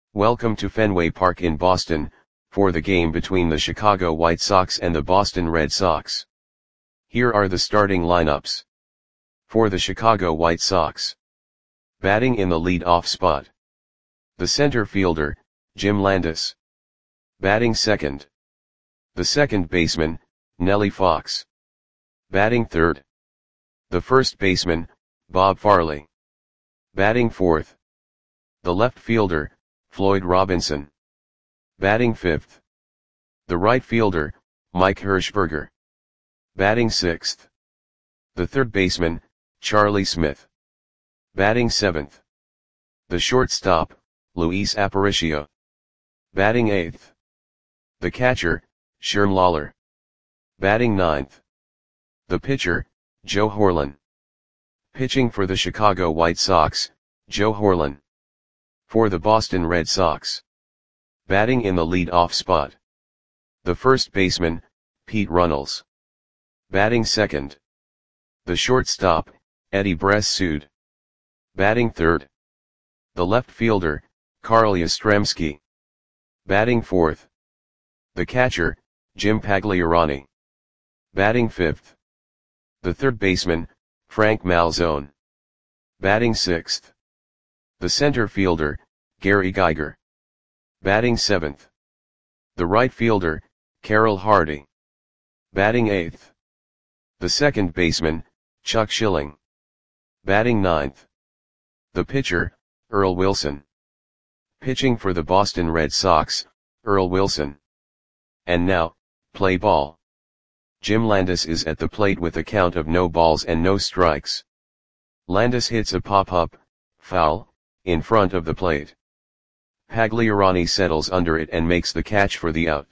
Welcome to Fenway Park in Boston, for the game between the Chicago White Sox and the Boston Red Sox. Here are the starting lineups. For the Chicago White Sox. Batting in the lead-off spot. The center fielder, Jim Landis. Batting second. The second baseman, Nellie Fox. Batting third. The first baseman, Bob Farley. Batting fourth. The left fielder, Floyd Robinson. Batting fifth. The right fielder, Mike Hershberger. Batting sixth. The third baseman, Charlie Smith. Batting seventh. The shortstop, Luis Aparicio. Batting eighth. The catcher, Sherm Lawler. Batting ninth. The pitcher, Joe Horlen. Pitching for the Chicago White Sox, Joe Horlen. For the Boston Red Sox. Batting in the lead-off spot. The first baseman, Pete Runnels. Batting second. The shortstop, Eddie Bress-Sood. Batting third. The left fielder, Carl Yastrzemski. Batting fourth. The catcher, Jim Pagliarani. Batting fifth. The third baseman, Frank Malzone. Batting sixth. The center fielder, Gary Geiger. Batting seventh. The right fielder, Carroll Hardy. Batting eighth. The second baseman, Chuck Schilling. Batting ninth. The pitcher, Earl Wilson. Pitching for the Boston Red Sox, Earl Wilson. And now, play ball. Jim Landis is at the plate with a count of no balls and no strikes. Landis hits a pop-up, foul, in front of the plate. Pagliarani settles under it and makes the catch for the out.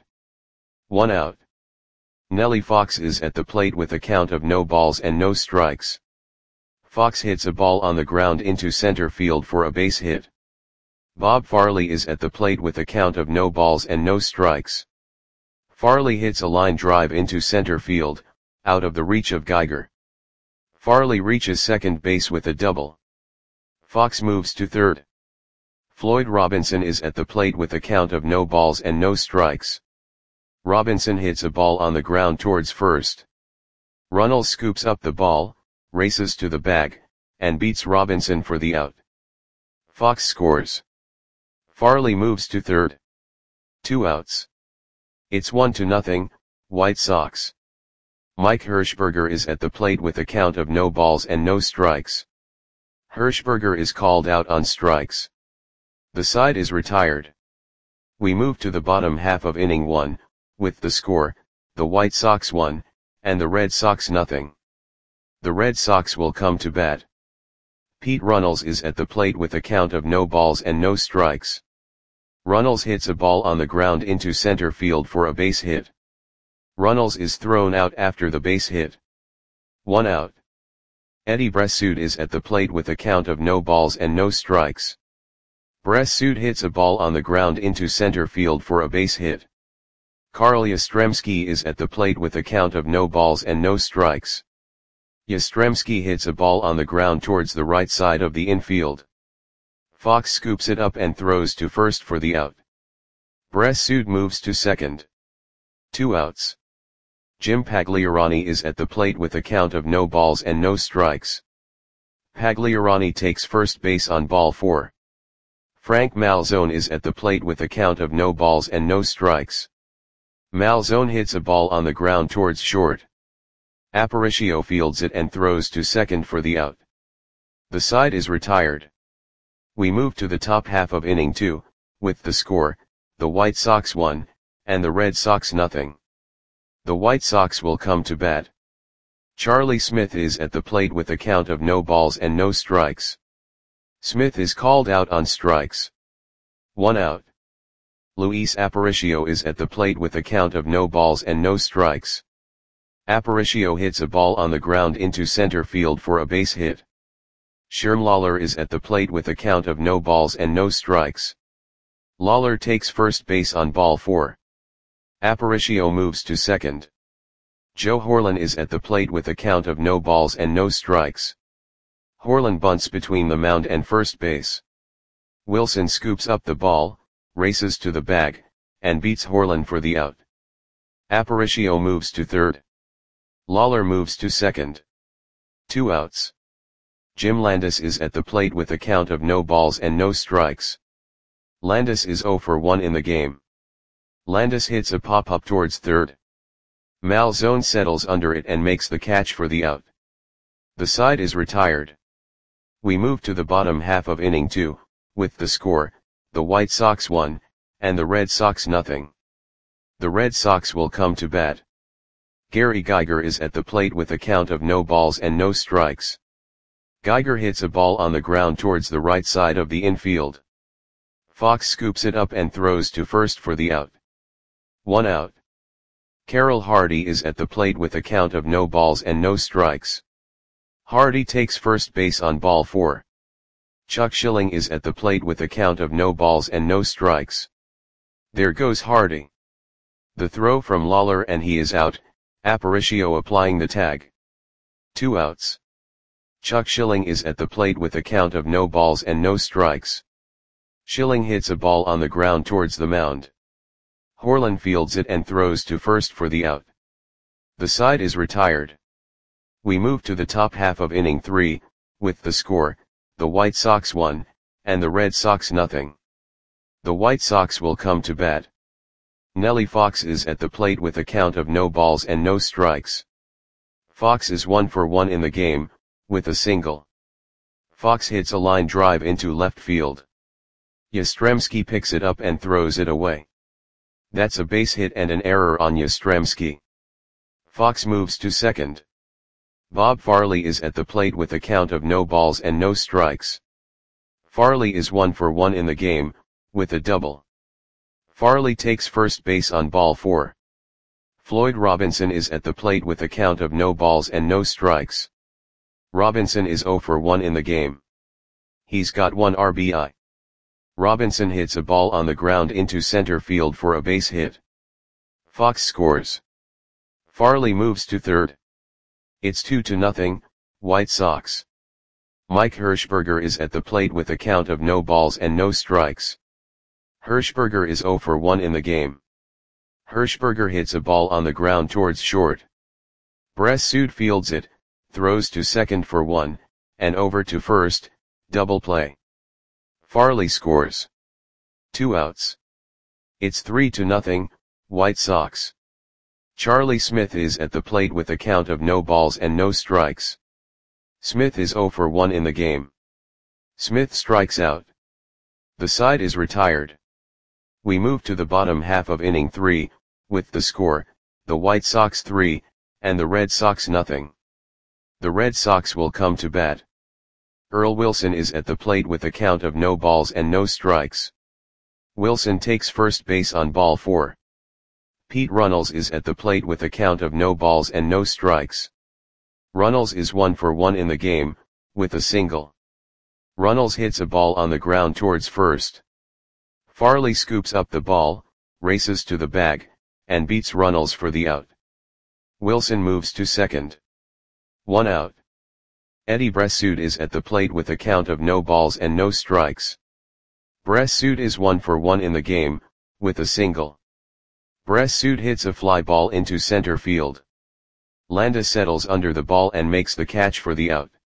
1 out. Nellie Fox is at the plate with a count of no balls and no strikes. Fox hits a ball on the ground into center field for a base hit. Bob Farley is at the plate with a count of no balls and no strikes. Farley hits a line drive into center field, out of the reach of Geiger. Farley reaches second base with a double. Fox moves to third. Floyd Robinson is at the plate with a count of no balls and no strikes. Robinson hits a ball on the ground towards first. Runnels scoops up the ball, races to the bag, and beats Robinson for the out. Fox scores. Farley moves to third. 2 outs. It's 1-0, White Sox. Mike Hershberger is at the plate with a count of no balls and no strikes. Hershberger is called out on strikes. The side is retired. We move to the bottom half of inning 1, with the score, the White Sox 1, and the Red Sox 0. The Red Sox will come to bat. Pete Runnels is at the plate with a count of no balls and no strikes. Runnels hits a ball on the ground into center field for a base hit. Runnels is thrown out after the base hit. 1 out. Eddie Bress-Sood is at the plate with a count of no balls and no strikes. Bress-Sood hits a ball on the ground into center field for a base hit. Carl Yastrzemski is at the plate with a count of no balls and no strikes. Yastrzemski hits a ball on the ground towards the right side of the infield. Fox scoops it up and throws to first for the out. Bress-Sood moves to second. 2 outs. Jim Pagliarani is at the plate with a count of no balls and no strikes. Pagliarani takes first base on ball 4. Frank Malzone is at the plate with a count of no balls and no strikes. Malzone hits a ball on the ground towards short. Aparicio fields it and throws to second for the out. The side is retired. We move to the top half of inning 2, with the score, the White Sox 1, and the Red Sox 0. The White Sox will come to bat. Charlie Smith is at the plate with a count of no balls and no strikes. Smith is called out on strikes. 1 out. Luis Aparicio is at the plate with a count of no balls and no strikes. Aparicio hits a ball on the ground into center field for a base hit. Sherm Lawler is at the plate with a count of no balls and no strikes. Lawler takes first base on ball 4. Aparicio moves to second. Joe Horlen is at the plate with a count of no balls and no strikes. Horlen bunts between the mound and first base. Wilson scoops up the ball, races to the bag, and beats Horlan for the out. Aparicio moves to third. Lawler moves to second. 2 outs. Jim Landis is at the plate with a count of no balls and no strikes. Landis is 0 for 1 in the game. Landis hits a pop-up towards third. Malzone settles under it and makes the catch for the out. The side is retired. We move to the bottom half of inning 2, with the score, the White Sox 1, and the Red Sox nothing. The Red Sox will come to bat. Gary Geiger is at the plate with a count of no balls and no strikes. Geiger hits a ball on the ground towards the right side of the infield. Fox scoops it up and throws to first for the out. 1 out. Carroll Hardy is at the plate with a count of no balls and no strikes. Hardy takes first base on ball 4. Chuck Schilling is at the plate with a count of no balls and no strikes. There goes Hardy. The throw from Lawler and he is out, Aparicio applying the tag. 2 outs. Chuck Schilling is at the plate with a count of no balls and no strikes. Schilling hits a ball on the ground towards the mound. Horlan fields it and throws to first for the out. The side is retired. We move to the top half of inning 3, with the score, the White Sox 1, and the Red Sox nothing. The White Sox will come to bat. Nellie Fox is at the plate with a count of no balls and no strikes. Fox is 1 for 1 in the game, with a single. Fox hits a line drive into left field. Yastrzemski picks it up and throws it away. That's a base hit and an error on Yastrzemski. Fox moves to second. Bob Farley is at the plate with a count of no balls and no strikes. Farley is 1 for 1 in the game, with a double. Farley takes first base on ball 4. Floyd Robinson is at the plate with a count of no balls and no strikes. Robinson is 0 for 1 in the game. He's got 1 RBI. Robinson hits a ball on the ground into center field for a base hit. Fox scores. Farley moves to third. It's 2-0, White Sox. Mike Hirschberger is at the plate with a count of no balls and no strikes. Hirschberger is 0 for 1 in the game. Hirschberger hits a ball on the ground towards short. Bressud fields it, throws to second for 1, and over to first, double play. Farley scores. 2 outs. It's 3-0, White Sox. Charlie Smith is at the plate with a count of no balls and no strikes. Smith is 0 for 1 in the game. Smith strikes out. The side is retired. We move to the bottom half of inning 3, with the score, the White Sox 3, and the Red Sox nothing. The Red Sox will come to bat. Earl Wilson is at the plate with a count of no balls and no strikes. Wilson takes first base on ball 4. Pete Runnels is at the plate with a count of no balls and no strikes. Runnels is 1 for 1 in the game, with a single. Runnels hits a ball on the ground towards first. Farley scoops up the ball, races to the bag, and beats Runnels for the out. Wilson moves to second. 1 out. Eddie Bressud is at the plate with a count of no balls and no strikes. Bressud is 1 for 1 in the game, with a single. Bressud hits a fly ball into center field. Landis settles under the ball and makes the catch for the out.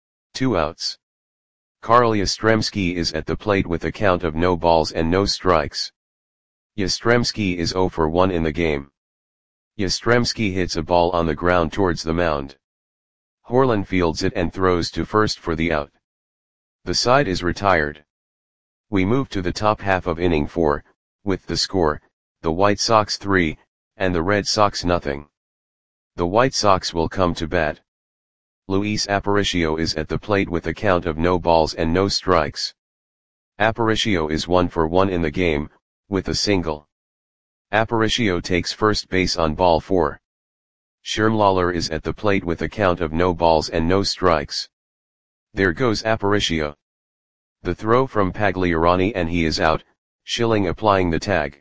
2 outs. Carl Yastrzemski is at the plate with a count of no balls and no strikes. Yastrzemski is 0 for 1 in the game. Yastrzemski hits a ball on the ground towards the mound. Horlan fields it and throws to first for the out. The side is retired. We move to the top half of inning 4, with the score, the White Sox 3, and the Red Sox nothing. The White Sox will come to bat. Luis Aparicio is at the plate with a count of no balls and no strikes. Aparicio is 1 for 1 in the game, with a single. Aparicio takes first base on ball 4. Sherm Lawler is at the plate with a count of no balls and no strikes. There goes Aparicio. The throw from Pagliarani and he is out, Schilling applying the tag.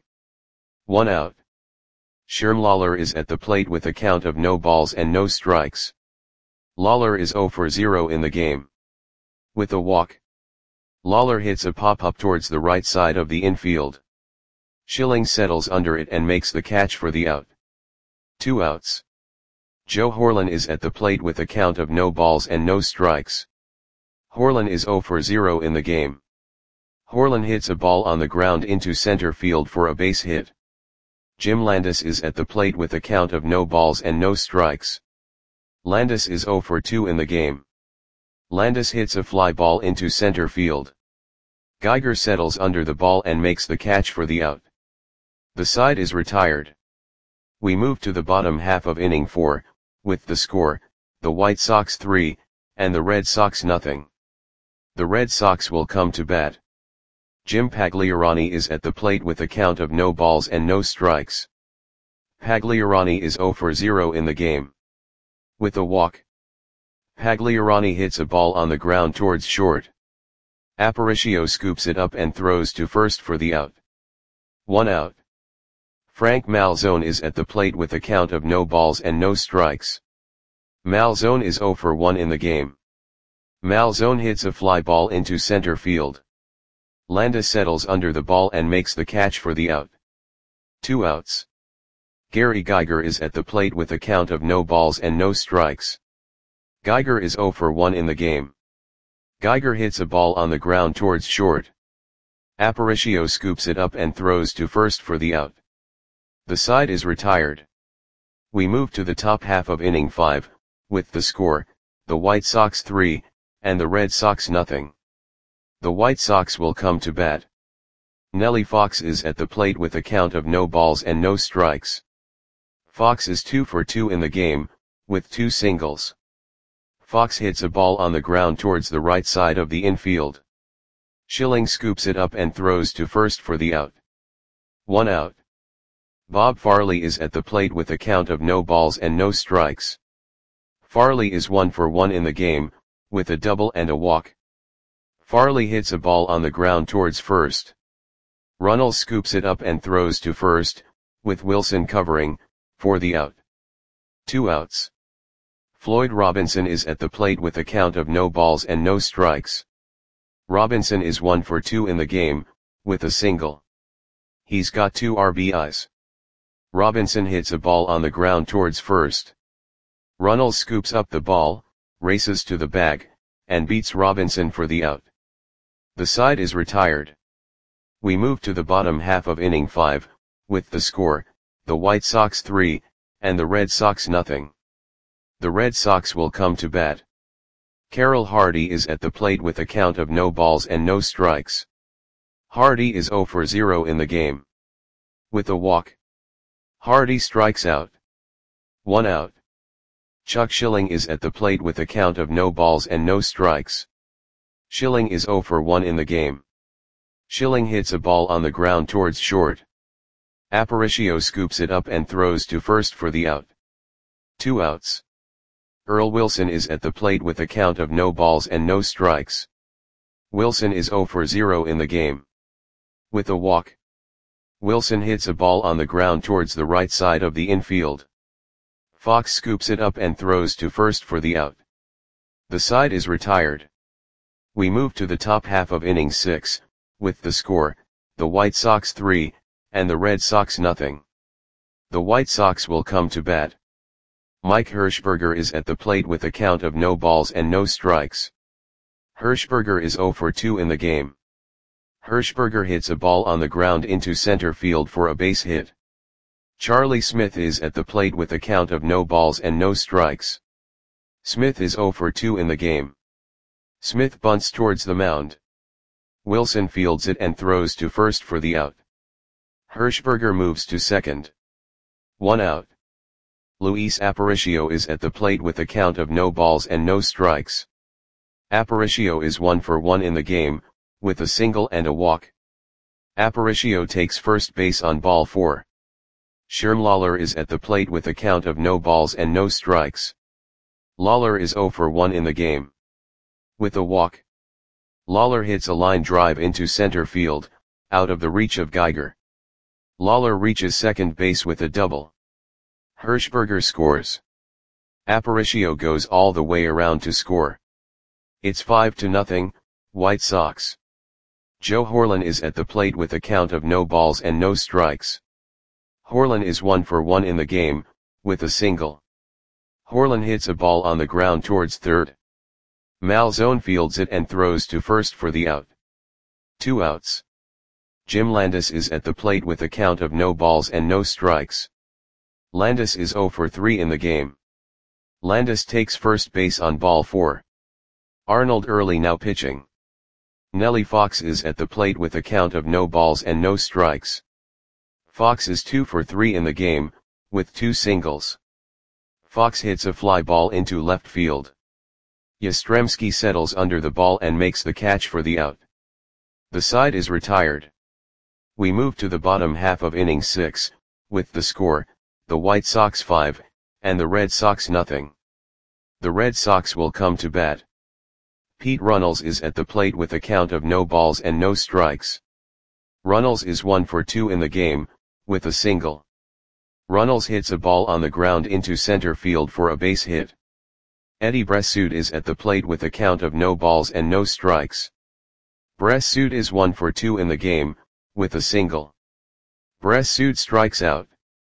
1 out. Sherm Lawler is at the plate with a count of no balls and no strikes. Lawler is 0 for 0 in the game. With a walk. Lawler hits a pop-up towards the right side of the infield. Schilling settles under it and makes the catch for the out. 2 outs. Joe Horlen is at the plate with a count of no balls and no strikes. Horlen is 0 for 0 in the game. Horlen hits a ball on the ground into center field for a base hit. Jim Landis is at the plate with a count of no balls and no strikes. Landis is 0 for 2 in the game. Landis hits a fly ball into center field. Geiger settles under the ball and makes the catch for the out. The side is retired. We move to the bottom half of inning 4, with the score, the White Sox 3, and the Red Sox nothing. The Red Sox will come to bat. Jim Pagliarani is at the plate with a count of no balls and no strikes. Pagliarani is 0 for 0 in the game. With a walk, Pagliarani hits a ball on the ground towards short. Aparicio scoops it up and throws to first for the out. 1 out. Frank Malzone is at the plate with a count of no balls and no strikes. Malzone is 0 for 1 in the game. Malzone hits a fly ball into center field. Landis settles under the ball and makes the catch for the out. 2 outs. Gary Geiger is at the plate with a count of no balls and no strikes. Geiger is 0 for 1 in the game. Geiger hits a ball on the ground towards short. Aparicio scoops it up and throws to first for the out. The side is retired. We move to the top half of inning 5, with the score, the White Sox 3, and the Red Sox nothing. The White Sox will come to bat. Nellie Fox is at the plate with a count of no balls and no strikes. Fox is 2 for 2 in the game, with 2 singles. Fox hits a ball on the ground towards the right side of the infield. Schilling scoops it up and throws to first for the out. 1 out. Bob Farley is at the plate with a count of no balls and no strikes. Farley is 1 for 1 in the game, with a double and a walk. Farley hits a ball on the ground towards first. Runnels scoops it up and throws to first, with Wilson covering, for the out. 2 outs. Floyd Robinson is at the plate with a count of no balls and no strikes. Robinson is 1 for 2 in the game, with a single. He's got 2 RBIs. Robinson hits a ball on the ground towards first. Runnels scoops up the ball, races to the bag, and beats Robinson for the out. The side is retired. We move to the bottom half of inning 5, with the score, the White Sox 3, and the Red Sox nothing. The Red Sox will come to bat. Carroll Hardy is at the plate with a count of no balls and no strikes. Hardy is 0 for 0 in the game. With a walk, Hardy strikes out. 1 out. Chuck Schilling is at the plate with a count of no balls and no strikes. Schilling is 0 for 1 in the game. Schilling hits a ball on the ground towards short. Aparicio scoops it up and throws to first for the out. 2 outs. Earl Wilson is at the plate with a count of no balls and no strikes. Wilson is 0 for 0 in the game. With a walk, Wilson hits a ball on the ground towards the right side of the infield. Fox scoops it up and throws to first for the out. The side is retired. We move to the top half of inning 6, with the score, the White Sox 3, and the Red Sox nothing. The White Sox will come to bat. Mike Hirschberger is at the plate with a count of no balls and no strikes. Hirschberger is 0 for 2 in the game. Hirschberger hits a ball on the ground into center field for a base hit. Charlie Smith is at the plate with a count of no balls and no strikes. Smith is 0 for 2 in the game. Smith bunts towards the mound. Wilson fields it and throws to first for the out. Hirschberger moves to second. 1 out. Luis Aparicio is at the plate with a count of no balls and no strikes. Aparicio is 1 for 1 in the game, with a single and a walk. Aparicio takes first base on ball 4. Sherm Lawler is at the plate with a count of no balls and no strikes. Lawler is 0 for 1 in the game. With a walk, Lawler hits a line drive into center field, out of the reach of Geiger. Lawler reaches second base with a double. Hirschberger scores. Aparicio goes all the way around to score. It's 5-0, White Sox. Joe Horlan is at the plate with a count of no balls and no strikes. Horlan is 1 for 1 in the game, with a single. Horlan hits a ball on the ground towards third. Malzone fields it and throws to first for the out. 2 outs. Jim Landis is at the plate with a count of no balls and no strikes. Landis is 0 for 3 in the game. Landis takes first base on ball 4. Arnold Early now pitching. Nellie Fox is at the plate with a count of no balls and no strikes. Fox is 2 for 3 in the game, with 2 singles. Fox hits a fly ball into left field. Yastrzemski settles under the ball and makes the catch for the out. The side is retired. We move to the bottom half of inning 6, with the score, the White Sox 5, and the Red Sox nothing. The Red Sox will come to bat. Pete Runnels is at the plate with a count of no balls and no strikes. Runnels is 1 for 2 in the game, with a single. Runnels hits a ball on the ground into center field for a base hit. Eddie Bressoud is at the plate with a count of no balls and no strikes. Bressoud is 1 for 2 in the game, with a single. Bressoud strikes out.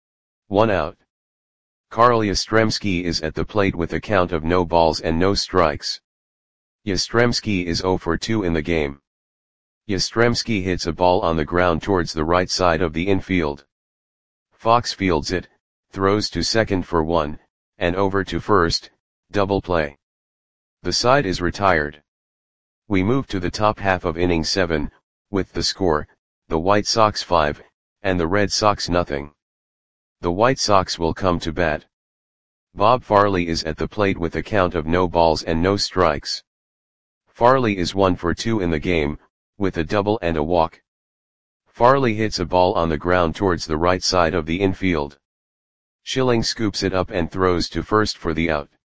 1 out. Carl Yastrzemski is at the plate with a count of no balls and no strikes. Yastrzemski is 0 for 2 in the game. Yastrzemski hits a ball on the ground towards the right side of the infield. Fox fields it, throws to second for 1, and over to first, double play. The side is retired. We move to the top half of inning 7, with the score, the White Sox 5, and the Red Sox nothing. The White Sox will come to bat. Bob Farley is at the plate with a count of no balls and no strikes. Farley is 1 for 2 in the game, with a double and a walk. Farley hits a ball on the ground towards the right side of the infield. Schilling scoops it up and throws to first for the out.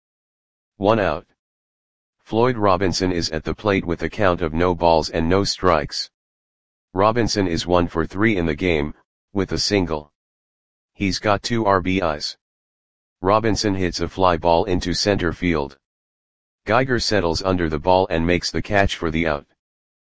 1 out. Floyd Robinson is at the plate with a count of no balls and no strikes. Robinson is 1 for 3 in the game, with a single. He's got 2 RBIs. Robinson hits a fly ball into center field. Geiger settles under the ball and makes the catch for the out.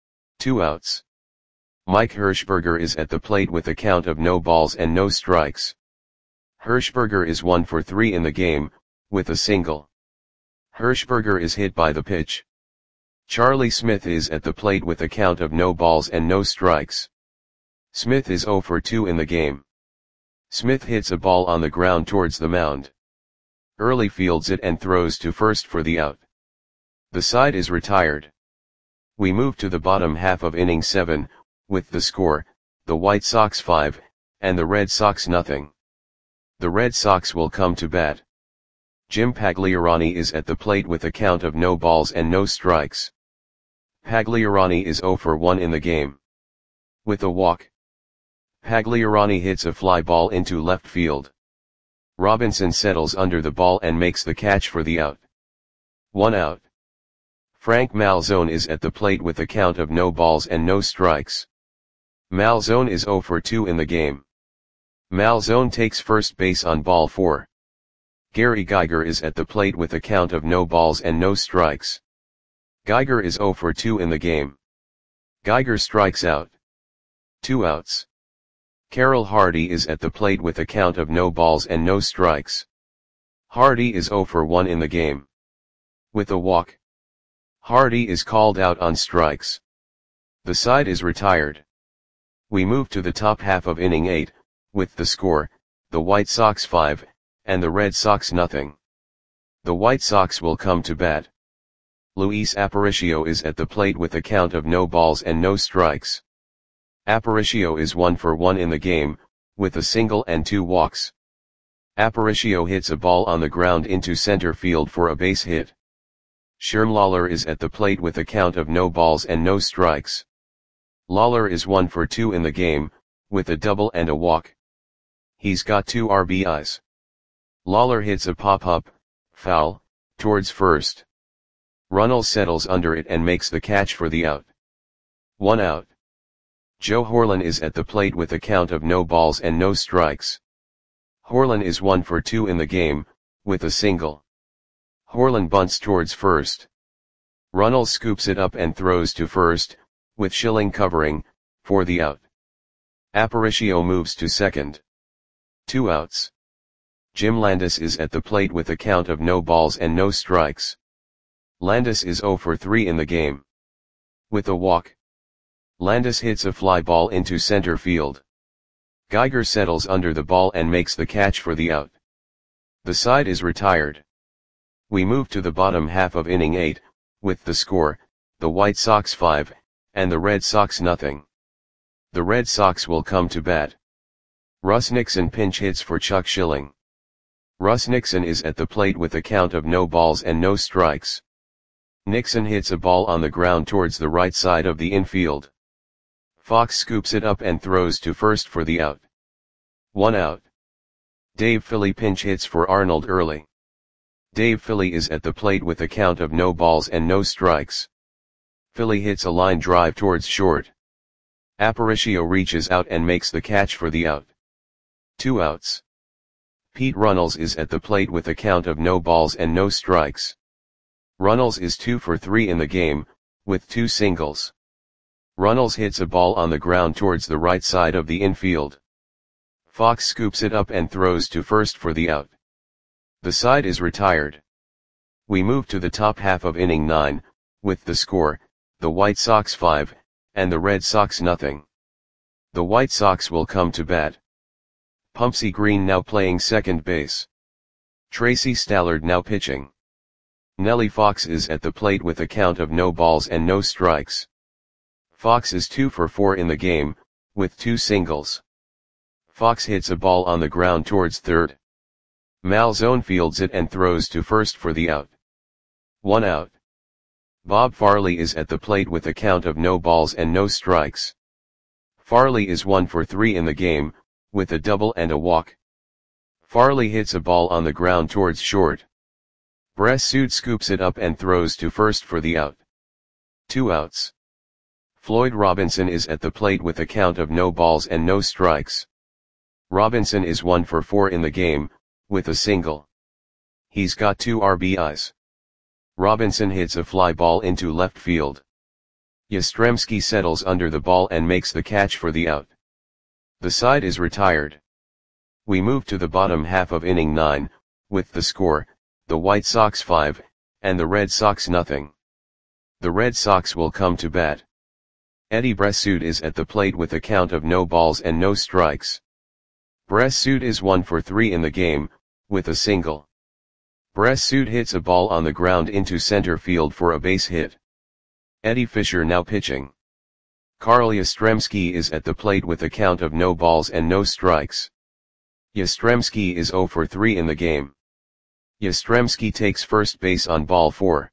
2 outs. Mike Hirschberger is at the plate with a count of no balls and no strikes. Hirschberger is 1 for 3 in the game, with a single. Hirschberger is hit by the pitch. Charlie Smith is at the plate with a count of no balls and no strikes. Smith is 0 for 2 in the game. Smith hits a ball on the ground towards the mound. Early fields it and throws to first for the out. The side is retired. We move to the bottom half of inning 7, with the score, the White Sox 5, and the Red Sox nothing. The Red Sox will come to bat. Jim Pagliarani is at the plate with a count of no balls and no strikes. Pagliarani is 0 for 1 in the game. With a walk. Pagliarani hits a fly ball into left field. Robinson settles under the ball and makes the catch for the out. 1 out. Frank Malzone is at the plate with a count of no balls and no strikes. Malzone is 0 for 2 in the game. Malzone takes first base on ball 4. Gary Geiger is at the plate with a count of no balls and no strikes. Geiger is 0 for 2 in the game. Geiger strikes out. 2 outs. Carroll Hardy is at the plate with a count of no balls and no strikes. Hardy is 0 for 1 in the game. With a walk. Hardy is called out on strikes. The side is retired. We move to the top half of inning 8, with the score, the White Sox 5, and the Red Sox nothing. The White Sox will come to bat. Luis Aparicio is at the plate with a count of no balls and no strikes. Aparicio is 1 for 1 in the game, with a single and 2 walks. Aparicio hits a ball on the ground into center field for a base hit. Sherm Lawler is at the plate with a count of no balls and no strikes. Lawler is 1 for 2 in the game, with a double and a walk. He's got 2 RBIs. Lawler hits a pop-up, foul, towards first. Runnels settles under it and makes the catch for the out. 1 out. Joe Horlan is at the plate with a count of no balls and no strikes. Horlan is 1 for 2 in the game, with a single. Horlan bunts towards first. Runnels scoops it up and throws to first, with Schilling covering, for the out. Aparicio moves to second. 2 outs. Jim Landis is at the plate with a count of no balls and no strikes. Landis is 0 for 3 in the game. With a walk, Landis hits a fly ball into center field. Geiger settles under the ball and makes the catch for the out. The side is retired. We move to the bottom half of inning 8, with the score, the White Sox 5, and the Red Sox nothing. The Red Sox will come to bat. Russ Nixon pinch hits for Chuck Schilling. Russ Nixon is at the plate with a count of no balls and no strikes. Nixon hits a ball on the ground towards the right side of the infield. Fox scoops it up and throws to first for the out. 1 out. Dave Philly pinch hits for Arnold Early. Dave Philly is at the plate with a count of no balls and no strikes. Philly hits a line drive towards short. Aparicio reaches out and makes the catch for the out. 2 outs. Pete Runnels is at the plate with a count of no balls and no strikes. Runnels is 2 for 3 in the game, with 2 singles. Runnels hits a ball on the ground towards the right side of the infield. Fox scoops it up and throws to first for the out. The side is retired. We move to the top half of inning 9, with the score, the White Sox 5, and the Red Sox nothing. The White Sox will come to bat. Pumpsie Green now playing second base. Tracy Stallard now pitching. Nellie Fox is at the plate with a count of no balls and no strikes. Fox is 2 for 4 in the game, with 2 singles. Fox hits a ball on the ground towards third. Malzone fields it and throws to first for the out. 1 out. Bob Farley is at the plate with a count of no balls and no strikes. Farley is 1 for 3 in the game, with a double and a walk. Farley hits a ball on the ground towards short. Bressud scoops it up and throws to first for the out. 2 outs. Floyd Robinson is at the plate with a count of no balls and no strikes. Robinson is 1 for 4 in the game, with a single. He's got 2 RBIs. Robinson hits a fly ball into left field. Yastrzemski settles under the ball and makes the catch for the out. The side is retired. We move to the bottom half of inning 9, with the score, the White Sox 5, and the Red Sox nothing. The Red Sox will come to bat. Eddie Bressud is at the plate with a count of no balls and no strikes. Bressud is 1 for 3 in the game, with a single. Bressud hits a ball on the ground into center field for a base hit. Eddie Fisher now pitching. Carl Yastrzemski is at the plate with a count of no balls and no strikes. Yastrzemski is 0 for 3 in the game. Yastrzemski takes first base on ball 4.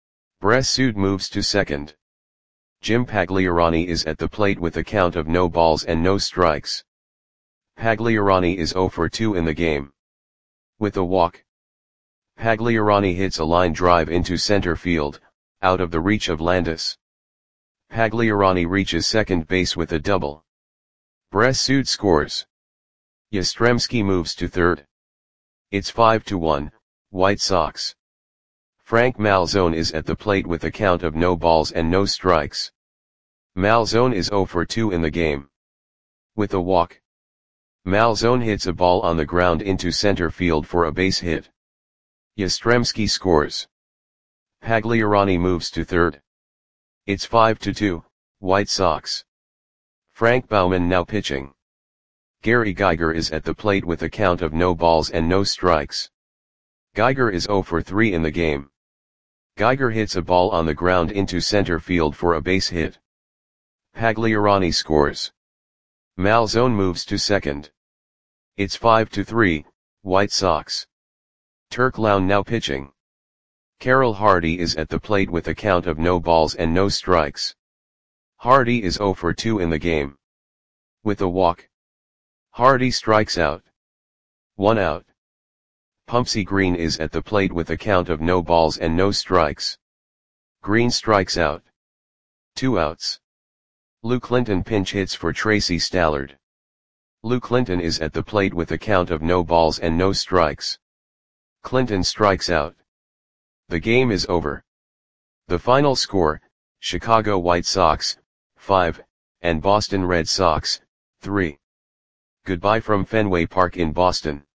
Bressud moves to second. Jim Pagliarani is at the plate with a count of no balls and no strikes. Pagliarani is 0 for 2 in the game. With a walk, Pagliarani hits a line drive into center field, out of the reach of Landis. Pagliarani reaches second base with a double. Bressud scores. Yastrzemski moves to third. It's 5-1, White Sox. Frank Malzone is at the plate with a count of no balls and no strikes. Malzone is 0 for 2 in the game. With a walk, Malzone hits a ball on the ground into center field for a base hit. Yastrzemski scores. Pagliarani moves to third. It's 5-2, White Sox. Frank Baumann now pitching. Gary Geiger is at the plate with a count of no balls and no strikes. Geiger is 0 for 3 in the game. Geiger hits a ball on the ground into center field for a base hit. Pagliarani scores. Malzone moves to second. It's 5-3, White Sox. Turk Lown now pitching. Carroll Hardy is at the plate with a count of no balls and no strikes. Hardy is 0 for 2 in the game. With a walk, Hardy strikes out. 1 out. Pumpsie Green is at the plate with a count of no balls and no strikes. Green strikes out. 2 outs. Lou Clinton pinch hits for Tracy Stallard. Lou Clinton is at the plate with a count of no balls and no strikes. Clinton strikes out. The game is over. The final score, Chicago White Sox, 5, and Boston Red Sox, 3. Goodbye from Fenway Park in Boston.